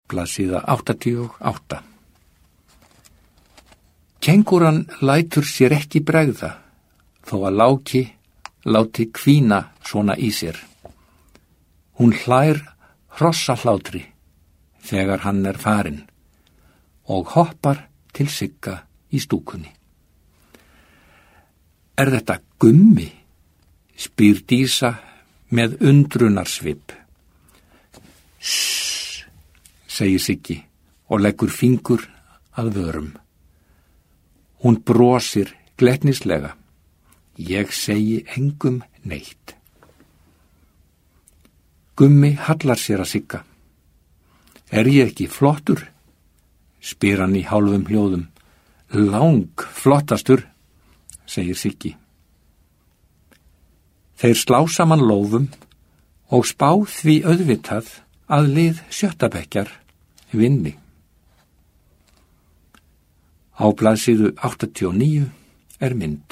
Blaðsíða 88. Kengúran lætur sér ekki bregða, þó að Láki láti hvína svona í sér. Hún hlær hrossahlátri þegar hann er farinn og hoppar til Sigga í stúkunni. Er þetta Gummi? Spyr Dísa með undrunarsvip. Sss, segir Siggi og leggur fingur að vörum. Hún brosir glettnislega. Ég segi engum neitt. Gummi hallar sér að Sigga. Er ég ekki flottur? Spyr hann í hálfum hljóðum. Lang flottastur, segir Siggi. Þeir slá saman lófum og spá því auðvitað að lið 7. bekkjar vinni. Á blaðsíðu 89 er mynd.